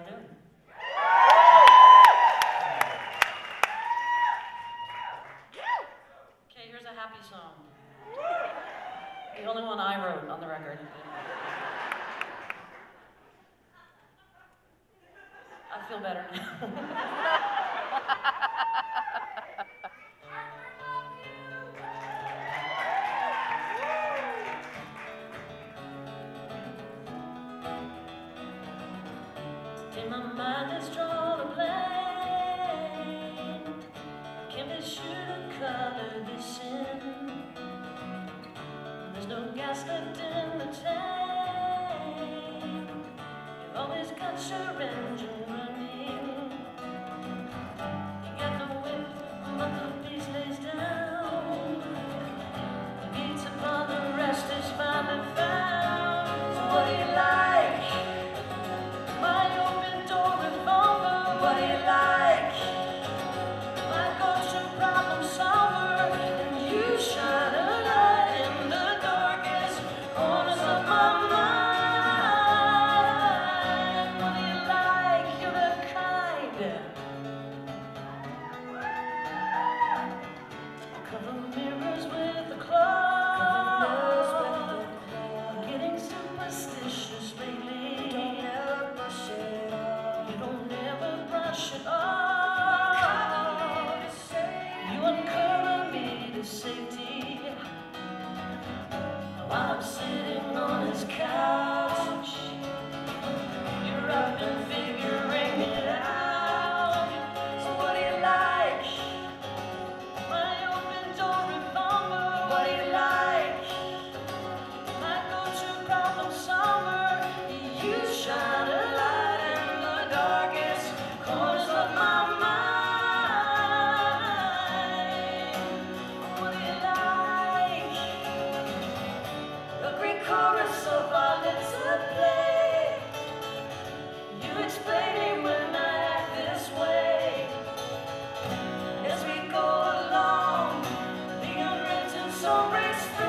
doing? Okay, here's a happy song. The only one I wrote on the record. I feel better now. In my mind is drawn a blank. Can't be sure to color this in. There's no gas left in the tank. You've always got your engine running. You got the whip, but the beast lays down. The beats upon the rest is finally found. So what do you like? My open door revolver, what do you like? My go-to problem solver, and you shine a light in the darkest corners of my mind. What do you like? You're the kind. Cover mirrors with the cloth. Getting superstitious lately. You don't ever brush it off. You uncover me to safety while I'm sitting on his couch. You're up and figuring it out. So what do you like? My open door revolver. What do you like? My go-to problem solver. You shine a light in the darkest corners of my mind. What do you like? A great chorus of our little play. You explain me when I act this way. As we go along, the unwritten song breaks through.